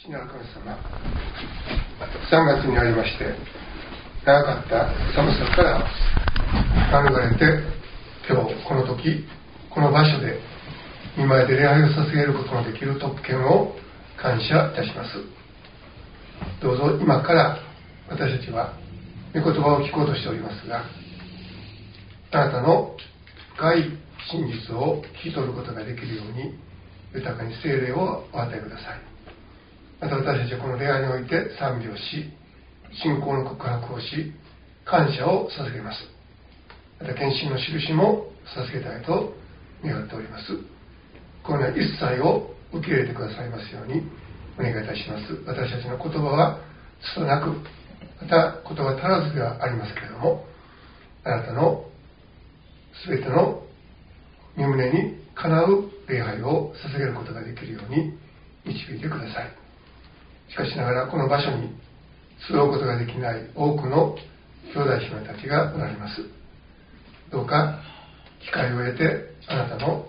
父なる神様、3月にありまして長かった寒さから免れて、今日この時この場所で御前で礼拝を捧げることのできる特権を感謝いたします。どうぞ今から私たちは御言葉を聞こうとしておりますが、あなたの深い真実を聞き取ることができるように豊かに聖霊をお与えください。また私たちはこの礼拝において賛美をし、信仰の告白をし、感謝を捧げます。また献身の印も捧げたいと願っております。このような一切を受け入れてくださいますようにお願いいたします。私たちの言葉は拙なく、また言葉足らずではありますけれども、あなたのすべての御胸にかなう礼拝を捧げることができるように導いてください。しかしながらこの場所に集うことができない多くの兄弟姉妹たちがおられます。どうか機会を得てあなたの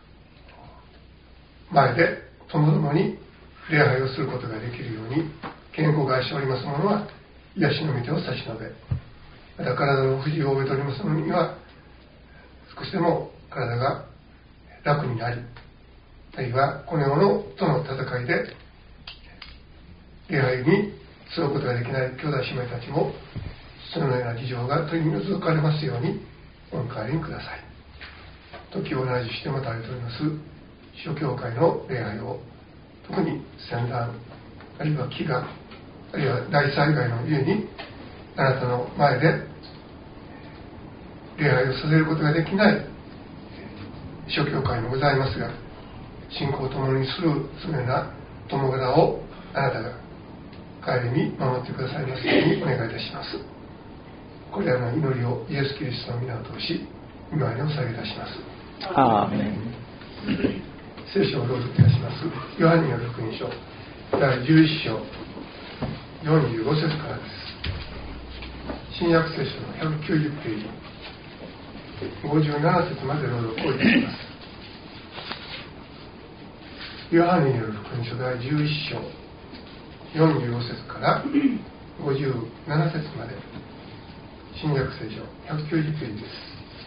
前で共々に礼拝をすることができるように、健康を害しております者は癒しの御手を差し伸べ、また体の不自由を覚えております者には少しでも体が楽になり、あるいはこの世のとの戦いで礼拝に集うことができない兄弟姉妹たちもそのような事情が取り除かれますようにお迎えにください。時を同じしてまたありとおります諸教会の礼拝を、特に戦乱、あるいは飢餓、あるいは大災害の家にあなたの前で礼拝をさせることができない諸教会もございますが、信仰を共にするそのような友柄をあなたが帰りに守ってくださいますようにお願いいたします。これらの祈りをイエス・キリストの皆を通し御前にお捧げいたします。 アーメン。 聖書を朗読いたします。ヨハネによる福音書第11章45節からです。新約聖書の190ページ57節まで朗読をいたします。ヨハネによる福音書第11章45節から57節まで、新約聖書190ページです。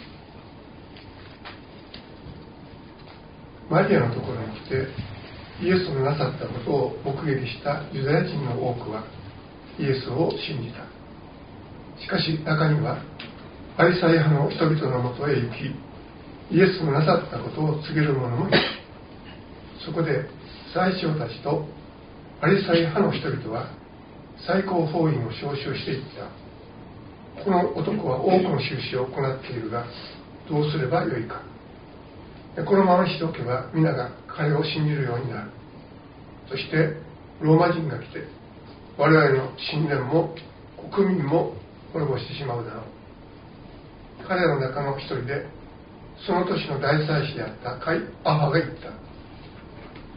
マリアのところに来てイエスのなさったことを目撃したユダヤ人の多くはイエスを信じた。しかし中にはパリサイ派の人々のもとへ行き、イエスのなさったことを告げる者もいた。そこで祭司長たちとパリサイ派の人々は最高法院を招集していった。この男は多くの印を行っているがどうすればよいか。このままにしておけば皆が彼を信じるようになる。そしてローマ人が来て我々の神殿も国民も滅ぼしてしまうだろう。彼らの中の一人でその年の大祭司であったカイアファが言った。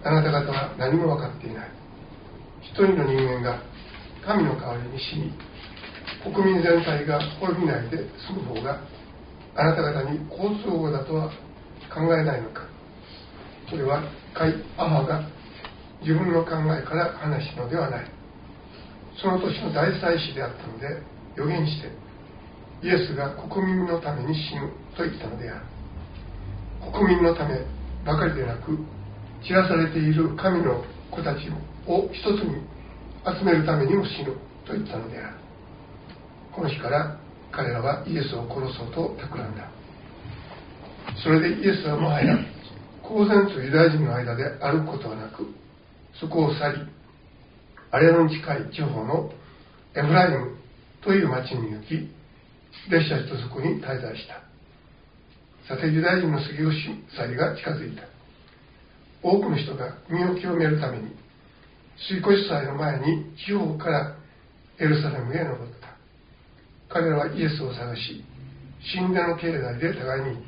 あなた方は何も分かっていない。一人の人間が神の代わりに死に国民全体が滅びないで済む方があなた方に好都合だとは考えないのか。それはカイアファが自分の考えから話したのではない。その年の大祭司であったので予言してイエスが国民のために死ぬと言ったのである。国民のためばかりでなく、散らされている神の子たちを一つに集めるためにも死ぬと言ったのである。この日から彼らはイエスを殺そうと企んだ。それでイエスはもはや公然とユダヤ人の間で歩くことはなく、そこを去り、アレノに近い地方のエフライムという町に行き、弟子たちとそこに滞在した。さてユダヤ人の過ぎ越し祭が近づいた。多くの人が身を清めるために過ぎ越し祭の前に地方からエルサレムへ登った。彼らはイエスを探し、神殿の境内で互いに言った。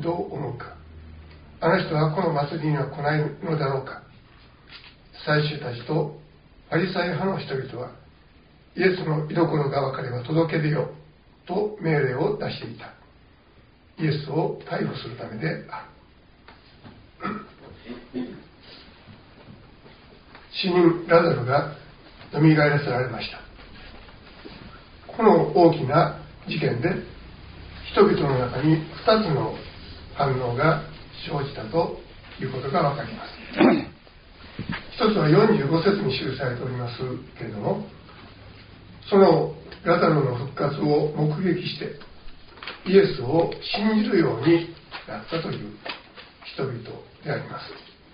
どう思うか。あの人はこの祭りには来ないのだろうか。祭司たちとパリサイ派の人々はイエスの居所が分かれば届け出よと命令を出していた。イエスを逮捕するためである。 死人ラザルがよみがえらせられました。この大きな事件で人々の中に2つの反応が生じたということが分かります。一つは45節に記されておりますけれども、そのラザロの復活を目撃してイエスを信じるようになったという人々であります。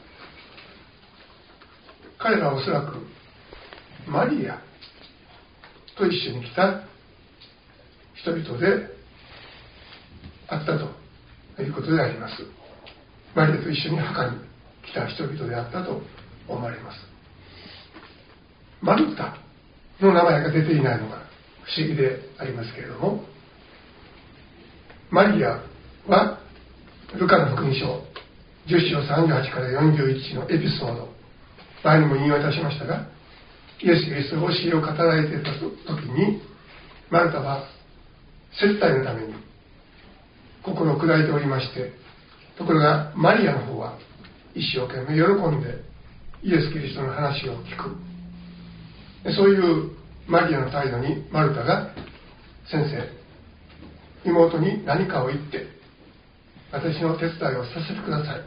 彼らはおそらくマリアと一緒に来た人々であったということであります。マリアと一緒に墓に来た人々であったと思われます。マルタの名前が出ていないのが不思議でありますけれども、マリアはルカの福音書10章38から41のエピソード、前にも引用いたしましたが、イエス・キリストの教えを語られていた時に、マルタは接待のために心を砕いておりまして、ところがマリアの方は一生懸命喜んでイエス・キリストの話を聞く。そういうマリアの態度にマルタが、先生、妹に何かを言って私の手伝いをさせてください。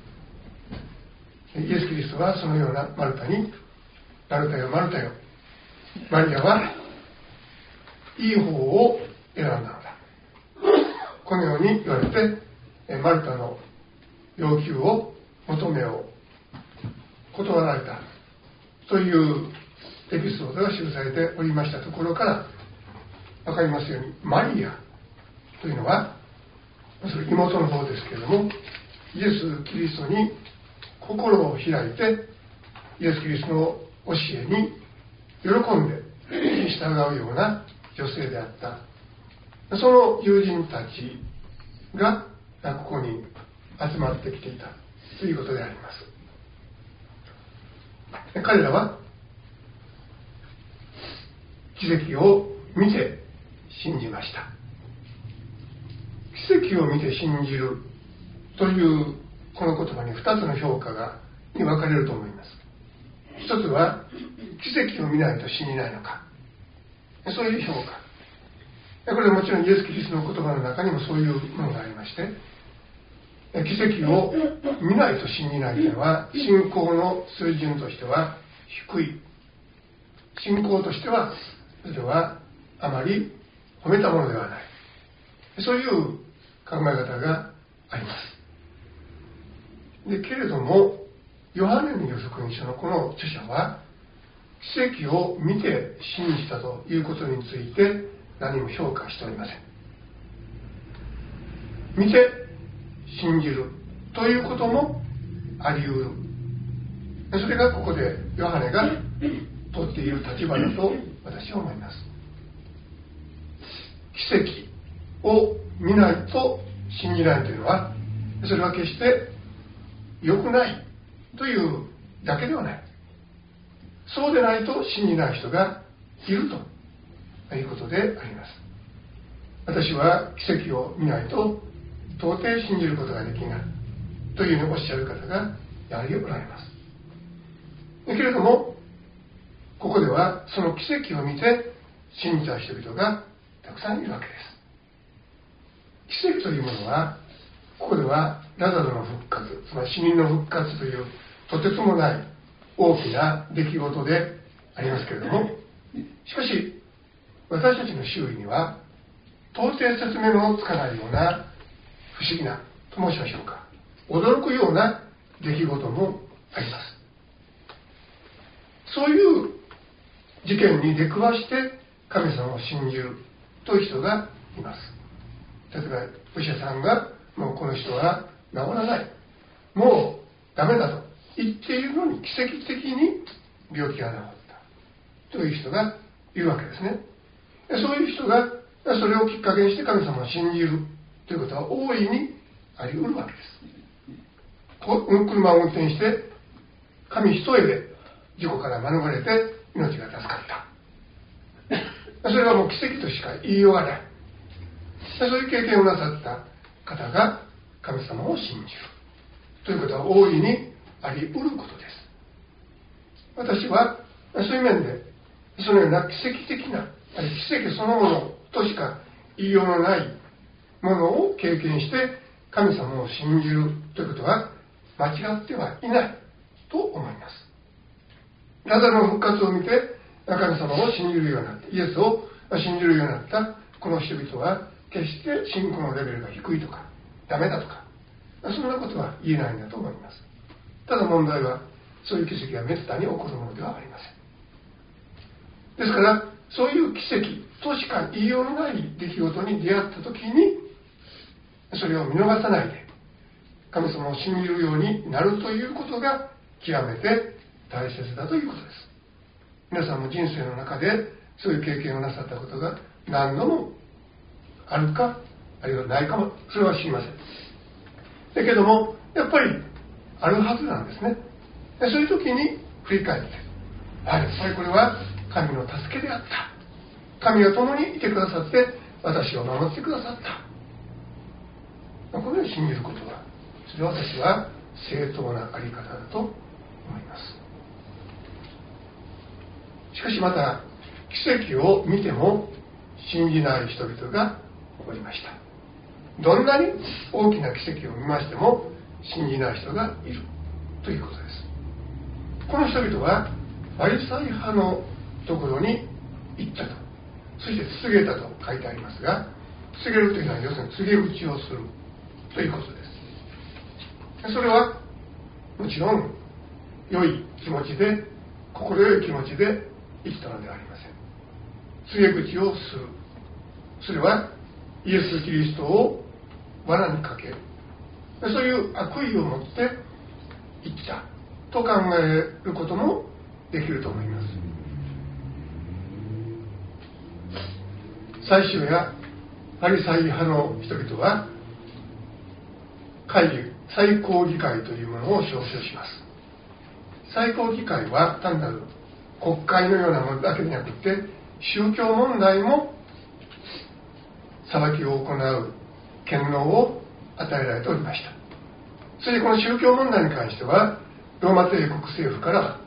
イエス・キリストはそのようなマルタに、マルタよマルタよ、マリアはいい方を選んだのだ、このように言われて、マルタの要求を求めを断られたというエピソードが記されておりましたところから分かりますように、マリアというのはそれ妹の方ですけれども、イエス・キリストに心を開いてイエス・キリストの教えに喜んで従うような女性であった。その友人たちがここに集まってきていたということであります。彼らは奇跡を見て信じました。奇跡を見て信じるというこの言葉に2つの評価に分かれると思います。一つは奇跡を見ないと信じないのか、そういう評価。これはもちろんイエス・キリストの言葉の中にもそういうものがありまして、奇跡を見ないと信じないというのは信仰の水準としては低い、信仰としてはそれはあまり褒めたものではない、そういう考え方があります。けれどもヨハネの福音書のこの著者は奇跡を見て信じたということについて何も評価しておりません。見て信じるということもあり得る。それがここでヨハネが取っている立場だと私は思います。奇跡を見ないと信じないというのは、それは決して良くないというだけではない。そうでないと信じない人がいるということであります。私は奇跡を見ないと到底信じることができないというふうにおっしゃる方がやはりおられます。けれどもここではその奇跡を見て信じた人々がたくさんいるわけです。奇跡というものはここではラザロの復活、つまり死人の復活というとてつもない大きな出来事でありますけれども、しかし私たちの周囲には到底説明のつかないような不思議なと申しましょうか、驚くような出来事もあります。そういう事件に出くわして神様を信じるという人がいます。例えばお医者さんがもうこの人は治らない、もうダメだと言っているのに奇跡的に病気が治ったという人がいるわけですね。そういう人がそれをきっかけにして神様を信じるということは大いにあり得るわけです。車を運転して紙一重で事故から免れて命が助かった、それはもう奇跡としか言いようがない。そういう経験をなさった方が神様を信じるということは大いにあり得ることです。 私はそういう面でそのような奇跡的な奇跡そのものとしか言いようのないものを経験して神様を信じるということは間違ってはいないと思います。ラザロの復活を見て神様を信じるようになってイエスを信じるようになったこの人々は決して信仰のレベルが低いとかダメだとかそんなことは言えないんだと思います。ただ問題はそういう奇跡がめったに起こるものではありません。ですからそういう奇跡としか言いようのない出来事に出会った時にそれを見逃さないで神様を信じるようになるということが極めて大切だということです。皆さんも人生の中でそういう経験をなさったことが何度もあるかあるいはないかもそれは知りません。だけどもやっぱりあるはずなんですね。でそういう時に振り返ってやっぱりこれは神の助けであった、神が共にいてくださって私を守ってくださった、このように信じることはそれは私は正当なあり方だと思います。しかしまた奇跡を見ても信じない人々がおりました。どんなに大きな奇跡を見ましても信じない人がいるということです。この人々はファリサイ派のところに行ったと、そして告げたと書いてありますが、告げるというのは要するに告げ口をするということです。それはもちろん良い気持ちで心よい気持ちで生きたのではありません。告げ口をする、それはイエス・キリストを罠にかける、そういう悪意を持って言ったと考えることもできると思います。祭司やパリサイ派の人々は会議、最高議会というものを招集します。最高議会は単なる国会のようなものだけでなくて宗教問題も裁きを行う権能を与えられておりました。そしてこの宗教問題に関してはローマ帝国政府から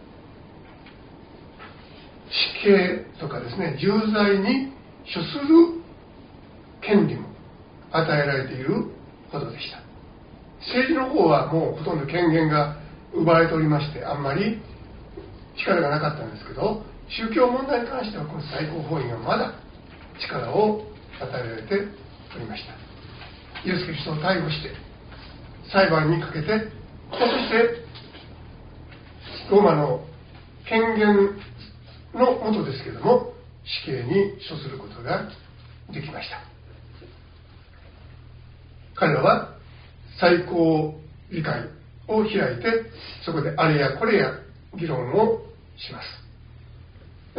死刑とかですね、重罪に処する権利も与えられているほどでした。政治の方はもうほとんど権限が奪われておりましてあんまり力がなかったんですけど、宗教問題に関してはこの最高法院がまだ力を与えられておりました。イエス・キリストを逮捕して裁判にかけて、そしてローマの権限のもとですけれども死刑に処することができました。彼らは最高議会を開いてそこであれやこれや議論をします。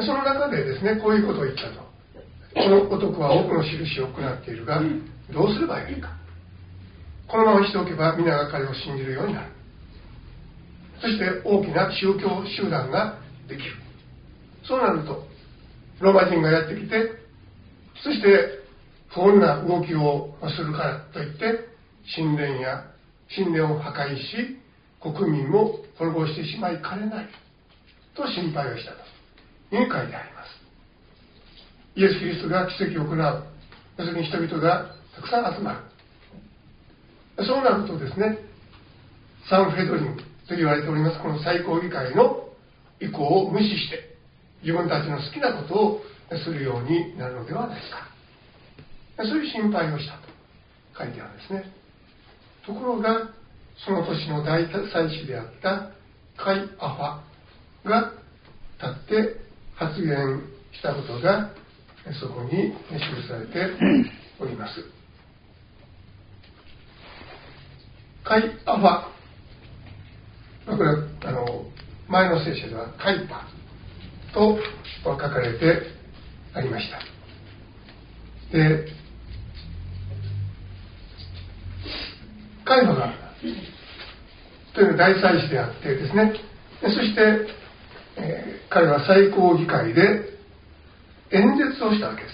その中でですね、こういうことを言ったと。この男は多くの印を行っているがどうすればよいか。このまましておけば皆が彼を信じるようになる。そして大きな宗教集団ができる。そうなるとローマ人がやってきて、そして不穏な動きをするからといって神殿を破壊し国民も滅ぼしてしまいかねないと心配をしたという書いてあります。イエス・キリストが奇跡を行う、要するに人々がたくさん集まる。そうなるとですね、サンフェドリンと言われておりますこの最高議会の意向を無視して自分たちの好きなことをするようになるのではないか、そういう心配をしたと書いてあるんですね。ところがその年の大祭司であったカイアファが立って発言したことがそこに記されております。カイアファ、これは前の聖書ではカイパと書かれてありました。で、カイパがというのは大祭司であってですね、そして、彼は最高議会で演説をしたわけです。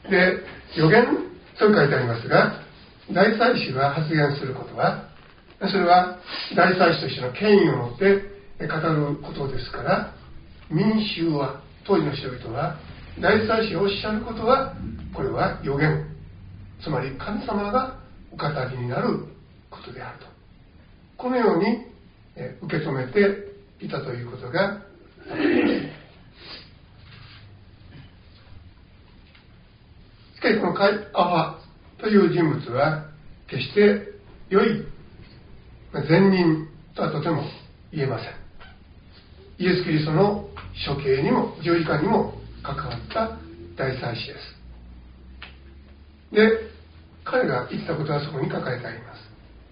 で、予言と書いてありますが、大祭司が発言することは、それは大祭司としての権威を持って語ることですから、民衆は、当時の人々は大祭司がおっしゃることは、これは預言、つまり神様がお語りになることであると、このように受け止めていたということが分かります。しかしこのカイアファという人物は決して良い善人とはとても言えません。イエス・キリストの処刑にも十字架にも関わった大祭司です。で、彼が言ったことはそこに書かれてあります。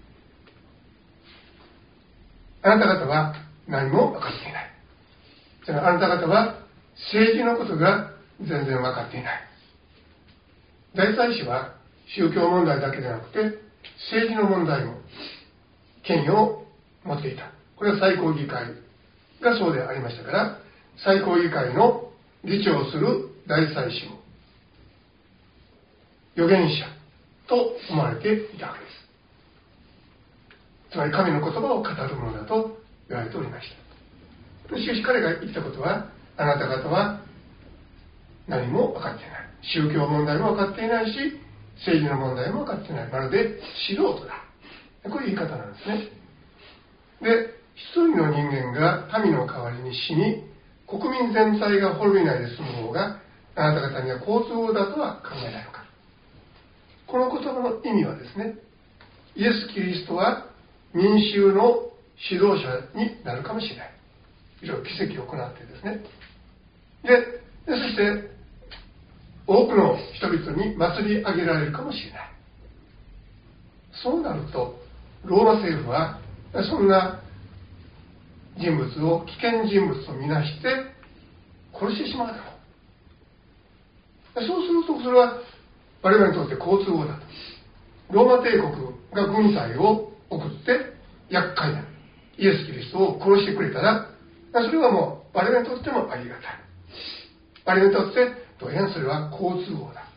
あなた方は何も分かっていない。あなた方は政治のことが全然分かっていない。大祭司は宗教問題だけでなくて政治の問題も権威を持っていた。これは最高議会がそうでありましたから、最高議会の議長をする大祭司も預言者と思われていたわけです。つまり神の言葉を語るものだと言われておりました。しかし彼が言ったことは、あなた方は何も分かっていない。宗教問題も分かっていないし、政治の問題も分かっていない。まるで素人だ。こういう言い方なんですね。で、一人の人間が民の代わりに死に、国民全体が滅びないで済む方が、あなた方には好都合だとは考えないのか。この言葉の意味はですね、イエス・キリストは民衆の指導者になるかもしれない。いろいろ奇跡を行ってですね。でそして多くの人々に祭り上げられるかもしれない。そうなるとローマ政府はそんな人物を危険人物とみなして殺してしまうだろう。そうするとそれは我々にとって好都合だと。ローマ帝国が軍隊を送って厄介なイエス・キリストを殺してくれたら、それはもう我々にとってもありがたい。我々にとって当然それは好都合だ。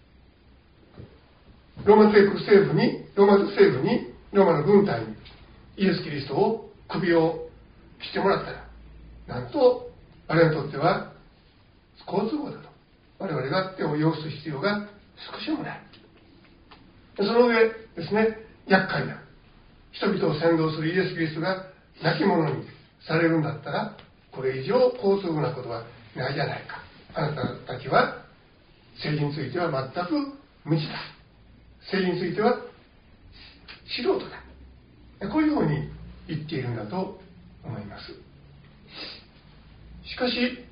ローマ政府にローマの軍隊にイエス・キリストを首を切ってもらったら、なんと我々にとっては好都合だと。我々が手を要する必要が少しもない。その上ですね、厄介な人々を先導するイエス・キリストが亡き者にされるんだったら、これ以上好都合なことはないじゃないか。あなたたちは政治については全く無知だ。政治については素人だ。こういうふうに言っているんだと思います。しかし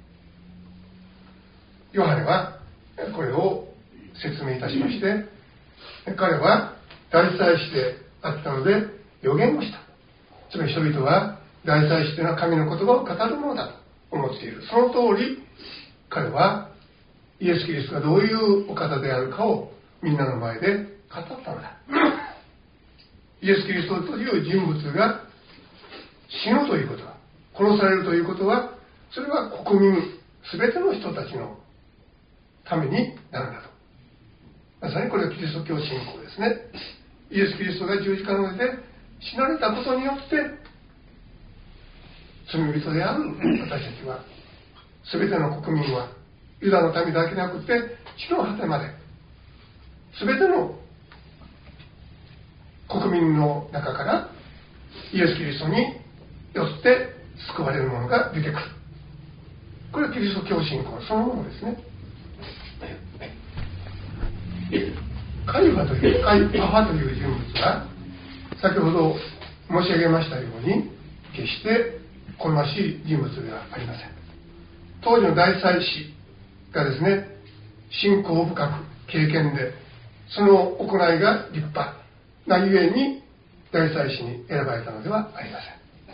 ヨハネはこれを説明いたしまして、彼は大祭司であったので預言をした。つまり人々は大祭司というのは神の言葉を語るものだと思っている。その通り彼はイエス・キリストがどういうお方であるかをみんなの前で語ったのだ。イエス・キリストという人物が死ぬということは、殺されるということは、それは国民全ての人たちのためになるんだと。まさにこれはキリスト教信仰ですね。イエス・キリストが十字架の上で死なれたことによって、罪人である私たちは、全ての国民は、ユダの民だけでなくて地の果てまで全ての国民の中からイエス・キリストによって救われるものが出てくる。これはキリスト教信仰そのものですね。カイアファという人物は先ほど申し上げましたように決して好ましい人物ではありません。当時の大祭司がですね、信仰深く経験でその行いが立派なゆえに大祭司に選ばれたのではありま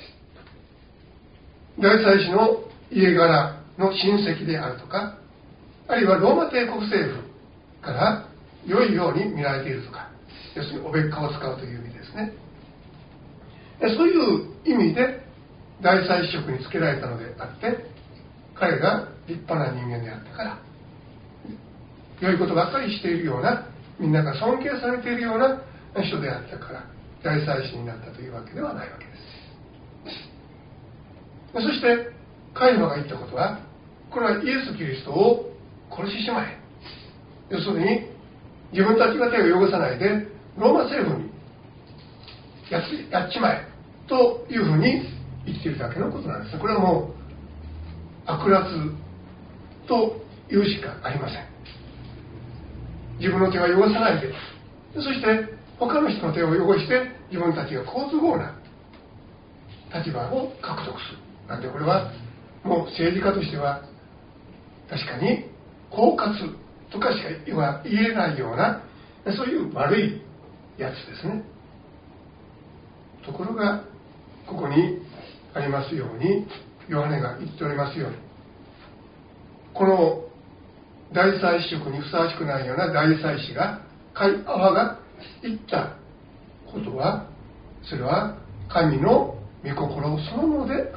せん。大祭司の家柄の親戚であるとか、あるいはローマ帝国政府から良いように見られているとか、要するにおべっかを使うという意味ですね。そういう意味で大祭司職につけられたのであって、彼が立派な人間であったから、良いことばっかりしているような、みんなが尊敬されているような人であったから大祭司になったというわけではないわけです。 そしてカイファが言ったことは、これはイエス・キリストを殺ししまえ、要するに自分たちが手を汚さないでローマ政府にやっちまえというふうに言っているだけのことなんですね。これはもう悪辣と言うしかありません。自分の手は汚さないで、そして他の人の手を汚して自分たちが好都合な立場を獲得するなんて、これはもう政治家としては確かに狡猾とかしか言えないような、そういう悪いやつですね。ところがここにありますように、ヨハネが言っておりますように、この大祭司職にふさわしくないような大祭司がカイアファが言ったことは、それは神の御心そのものであった。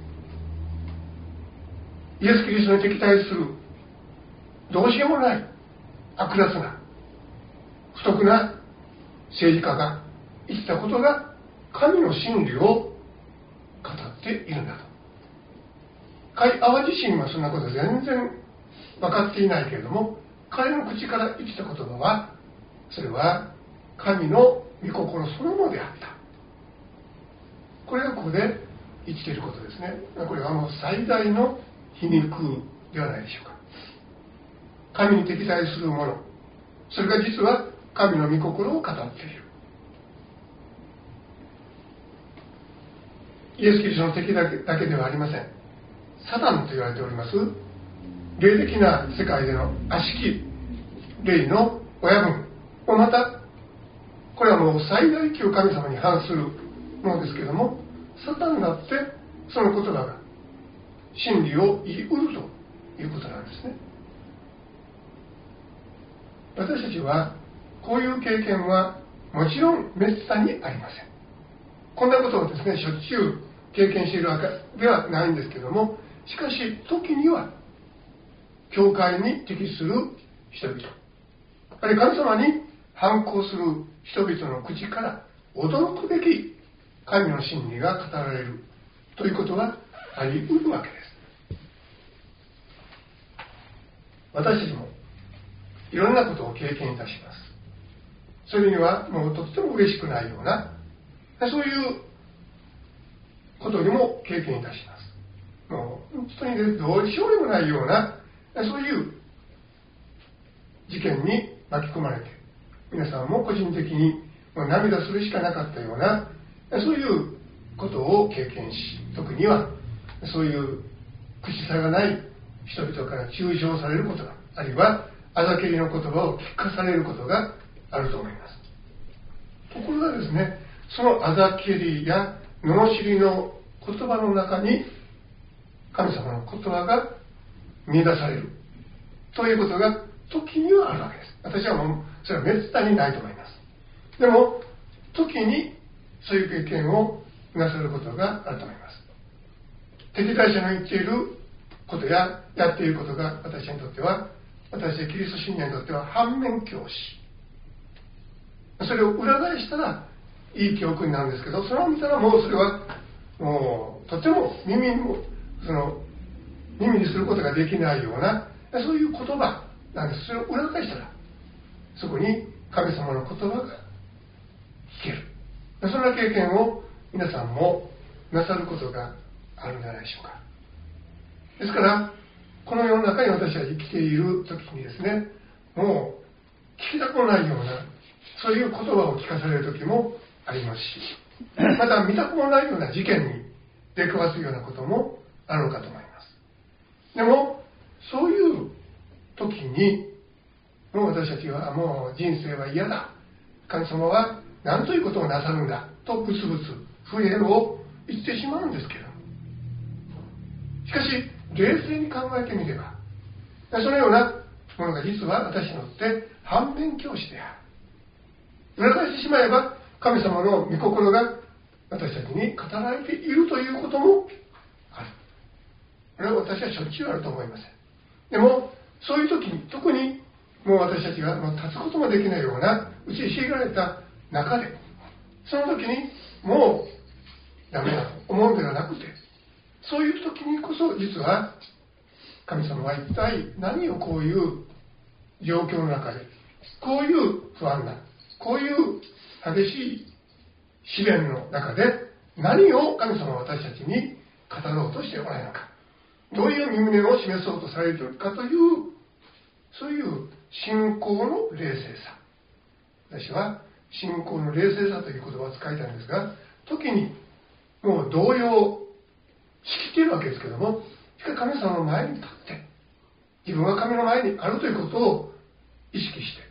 イエス・キリストに敵対するどうしようもない悪辣な不徳な政治家が言ったことが神の真理を語っているんだと。カイアワ自身はそんなこと全然分かっていないけれども、彼の口から言った言葉は、それは神の御心そのものであった。これがここで言っていることですね。これはもう最大の皮肉ではないでしょうか。神に敵対するもの、それが実は神の御心を語っている。イエス・キリストの敵だけではありません。サタンと言われております霊的な世界での悪しき霊の親分を、またこれはもう最大級神様に反するものですけれども、サタンだってその言葉が真理を言い得るということなんですね。私たちはこういう経験はもちろん滅多にありません。こんなことをですね、しょっちゅう経験しているわけではないんですけども、しかし時には教会に適する人々、あるいは神様に反抗する人々の口から驚くべき神の真理が語られるということはあり得るわけです。私たちもいろんなことを経験いたします。それにはもうとっても嬉しくないような、そういうことにも経験いたします。もう本当にどうしようでもないような、そういう事件に巻き込まれて、皆さんも個人的にもう涙するしかなかったような、そういうことを経験し、特にはそういう口さがない人々から中傷されることが、あるいはあざけりの言葉を聞かされることがあると思います。ところがですね、そのあざけりや罵りの言葉の中に神様の言葉が見出されるということが時にはあるわけです。私はもうそれは滅多にないと思います。でも時にそういう経験をなさることがあると思います。敵対者の言っていることややっていることが、私にとっては、私キリスト信者にとっては反面教師、それを裏返したらいい教訓になるんですけど、それを見たらもうそれはもうとても耳にすることができないような、そういう言葉なんです。それを裏返したらそこに神様の言葉が聞ける。そんな経験を皆さんもなさることがあるんじゃないでしょうか。ですからこの世の中に私は生きている時にですね、もう聞きたくもないようなそういう言葉を聞かされる時もありますし、また見たくもないような事件に出くわすようなこともあるのかと思います。でもそういう時にもう私たちはもう人生は嫌だ、神様は何ということをなさるんだとブツブツ不平を言ってしまうんですけど、しかし冷静に考えてみれば、そのようなものが実は私にとって反面教師である。裏返してしまえば神様の御心が私たちに語られているということもある。これは私はしょっちゅうあると思いません。でもそういう時に、特にもう私たちが立つこともできないような打ちひしがれた中で、その時にもうダメだと思うのではなくて、 そういう時にこそ実は神様は一体何をこういう状況の中で、こういう不安な、こういう激しい試練の中で何を神様は私たちに語ろうとしておられるのか、どういう身旨を示そうとされているかという、そういう信仰の冷静さ。私は信仰の冷静さという言葉を使いたいんですが、時にもう動揺しきっているわけですけども、しかし神様の前に立って自分が神の前にあるということを意識して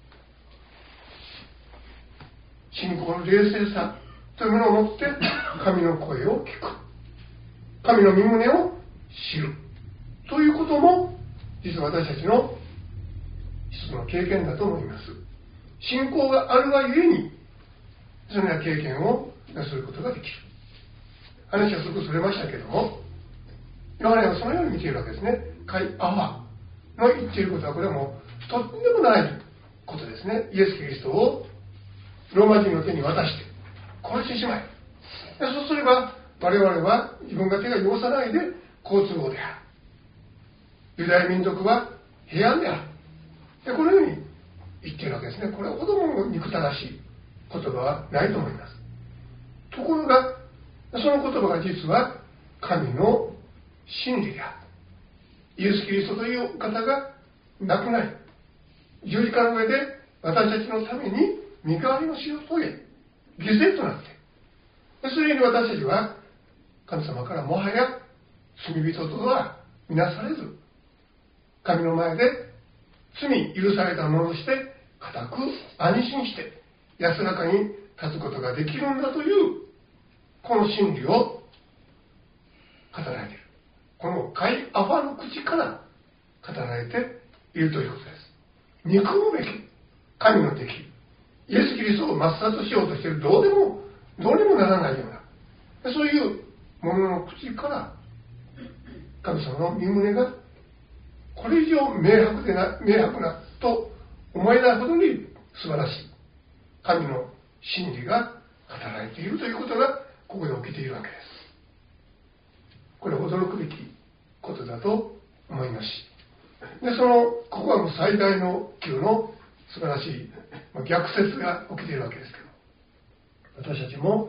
信仰の冷静さというものを持って神の声を聞く、神の身旨を知るということも実は私たちの一つの経験だと思います。信仰があるがゆえにそのような経験をすることができる。話は少しそれましたけども、ヨハネはそのように見ているわけですね。カイアファの言っていることは、これはもうとんでもないことですね。イエス・キリストをローマ人の手に渡して殺してしまえ。そうすれば我々は自分が手が汚さないで好都合である。ユダヤ民族は平安である。でこのように言っているわけですね。これはほども憎たらしい言葉はないと思います。ところがその言葉が実は神の真理である。イエス・キリストという方が亡くなり、十字架の上で私たちのために身代わりの死を遂げ、犠牲となって、それに私たちは神様からもはや罪人とは見なされず、神の前で罪許されたものとして固く安心して安らかに立つことができるんだというこの真理を語られている。このカイアファの口から語られているということです。憎むべき神の敵、イエス・キリストを抹殺しようとしているどうにもならないような、そういうものの口から神様の身旨がこれ以上明白なと思えないほどに素晴らしい神の真理が語られているということがここで起きているわけです。これは驚くべきことだと思いますし、でここはもう最大の級の素晴らしい逆説が起きているわけですけど、私たちも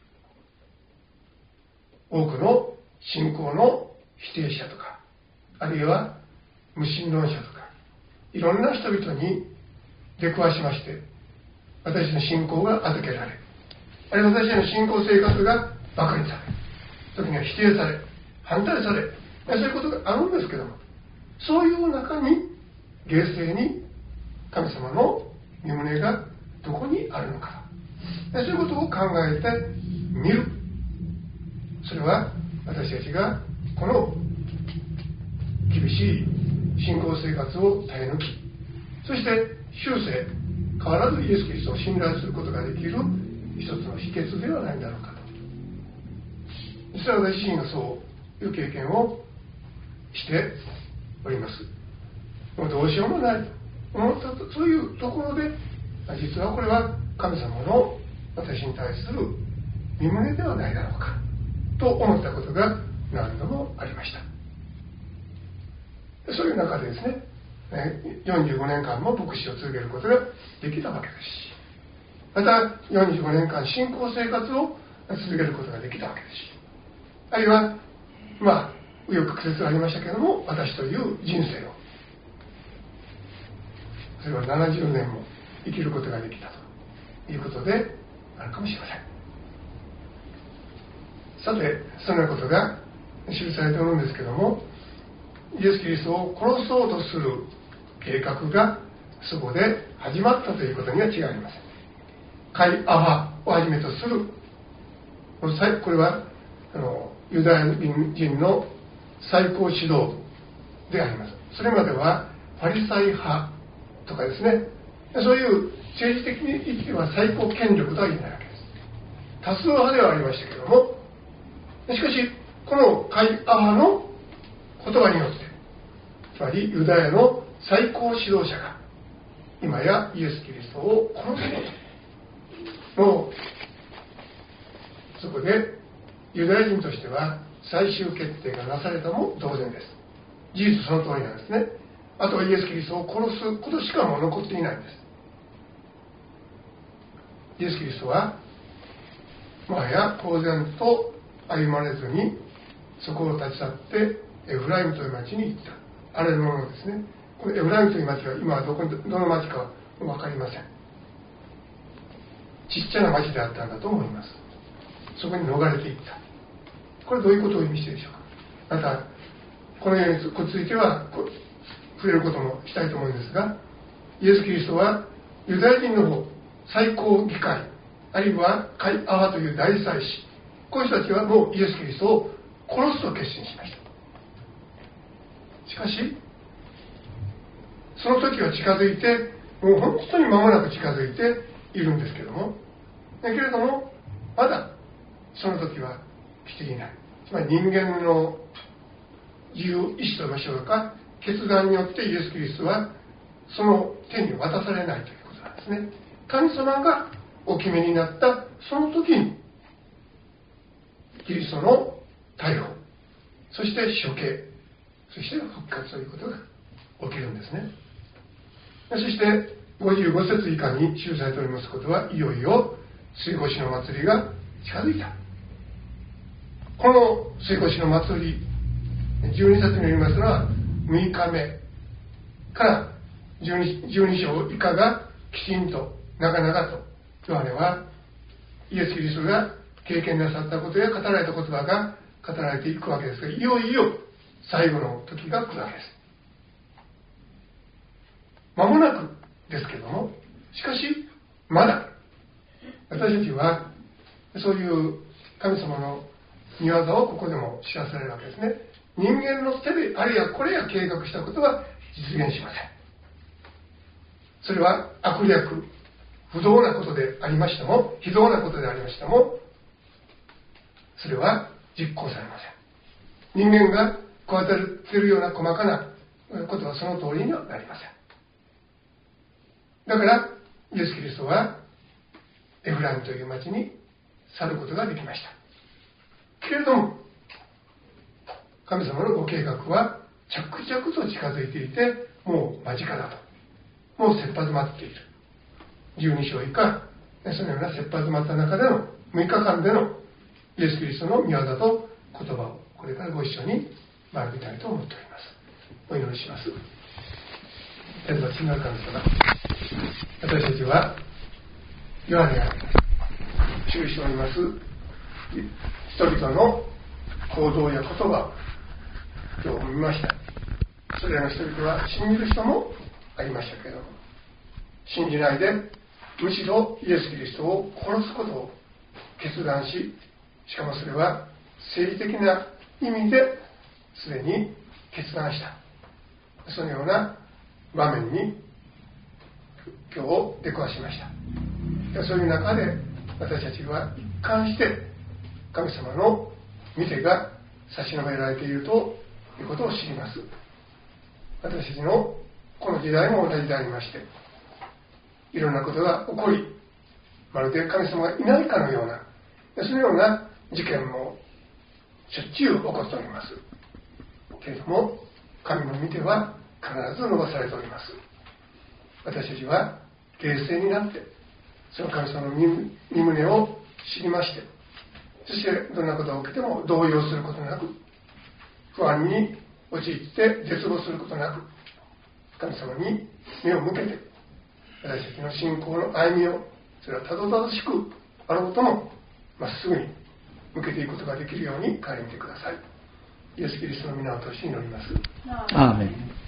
多くの信仰の否定者とか、あるいは無神論者とか、いろんな人々に出くわしまして私の信仰が預けられ、あるいは私の信仰生活が馬鹿にされ、時には否定され反対され、そういうことがあるんですけども、そういう中に冷静に神様の身旨がどこにあるのか、そういうことを考えてみる。それは私たちがこの厳しい信仰生活を耐え抜き、そして終生変わらずイエス・キリストを信頼することができる一つの秘訣ではないんだろうかと。実は私自身がそういう経験をしております。もうどうしようもないと思ったと、そういうところで実はこれは神様の私に対する身旨ではないだろうかと思ったことが何度もありました。そういう中でですね、45年間も牧師を続けることができたわけですし、また45年間信仰生活を続けることができたわけですし、あるいは紆余曲折がありましたけれども、私という人生をそれは70年も生きることができたということであるかもしれません。さて、そのようなことが記されておるんですけども、イエス・キリストを殺そうとする計画がそこで始まったということには違いありません。カイアファをはじめとする、これはユダヤ人の最高指導であります。それまではパリサイ派とかですね、そういう政治的に言っては最高権力とは言えないわけです。多数派ではありましたけども、しかしこのカイアファの言葉によって、つまりユダヤの最高指導者が今やイエス・キリストを殺そうと、もうそこでユダヤ人としては最終決定がなされたも同然です。事実その通りなんですね。あとはイエス・キリストを殺すことしかもう残っていないんです。イエス・キリストはもはや公然と歩まれずにそこを立ち去ってエフライムという町に行った。荒れるものですね。このエフライムという町は今はどの町か分かりません。ちっちゃな町であったんだと思います。そこに逃れていった。これどういうことを意味しているでしょうか。またこのようについては触れることもしたいと思うんですが、イエス・キリストはユダヤ人の方、最高議会、あるいはカイアワという大祭司、こういう人たちはもうイエス・キリストを殺すと決心しました。しかしその時は近づいて、もう本当に間もなく近づいているんですけれども、まだその時は来ていない。つまり人間の自由意志と言いましょうか、決断によってイエス・キリストはその手に渡されないということなんですね。神様がお決めになったその時にキリストの逮捕、そして処刑、そして復活ということが起きるんですね。そして55節以下に記されておりますことは、いよいよ水越の祭りが近づいた。この水越の祭り、12節によりますのは6日目から12章以下がきちんと長々とヨハネはイエス・キリストが経験なさったことや語られた言葉が語られていくわけですが、いよいよ最後の時が来るわけです。間もなくですけども、しかしまだ私たちはそういう神様の御業をここでも知らされるわけですね。人間の手であれやこれや計画したことは実現しません。それは悪略、不道なことでありましても、非道なことでありましても、それは実行されません。人間が企てるような細かなことはその通りにはなりません。だからイエス・キリストはエフライムという町に去ることができました。けれども神様のご計画は着々と近づいていて、もう間近だと、もう切羽詰まっている。12章以下、そのような切羽詰まった中での6日間でのイエス・キリストの御業と言葉をこれからご一緒に学びたいと思っております。お祈りします。天の父なる神様、私たちはヨハネが記しております人々の行動や言葉を今日見ました。それらの人々は信じる人もありましたけれども、信じないでむしろイエス・キリストを殺すことを決断し、しかもそれは政治的な意味ですでに決断した、そのような場面に今日出くわしました。そういう中で私たちは一貫して神様の御手が差し伸べられているということを知ります。私たちのこの時代も同じでありまして、いろんなことが起こり、まるで神様がいないかのような、そのような事件もしょっちゅう起こっております。けれども神の御手は必ず伸ばされております。私たちは冷静になってその神様の御胸を知りまして、そしてどんなことが起きても動揺することなく、不安に陥って絶望することなく、神様に目を向けて私たちの信仰の歩みを、それはたどたどしくあろうともまっすぐに向けていくことができるように変えてください。イエス・キリストの皆を通して祈ります。 アーメン。